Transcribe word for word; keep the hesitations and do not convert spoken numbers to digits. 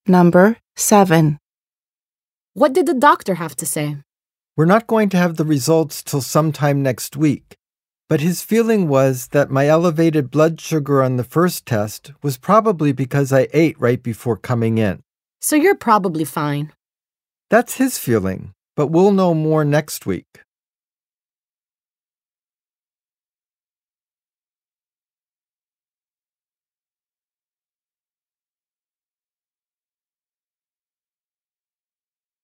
Number seven. What did the doctor have to say? We're not going to have the results till sometime next week, but his feeling was that my elevated blood sugar on the first test was probably because I ate right before coming in. So you're probably fine. That's his feeling, but we'll know more next week.